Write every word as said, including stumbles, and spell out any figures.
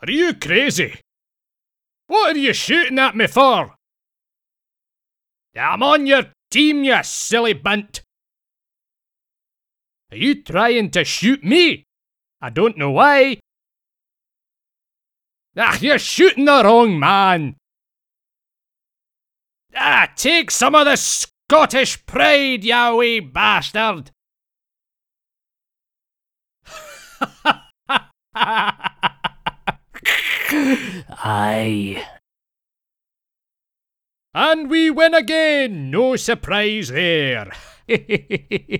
Are you crazy? What are you shooting at me for? I'm on your team, you silly bunt. Are you trying to shoot me? I don't know why. Ah, you're shooting the wrong man. Ah, take some of the Scottish pride, you wee bastard. Aye. And we win again, no surprise there.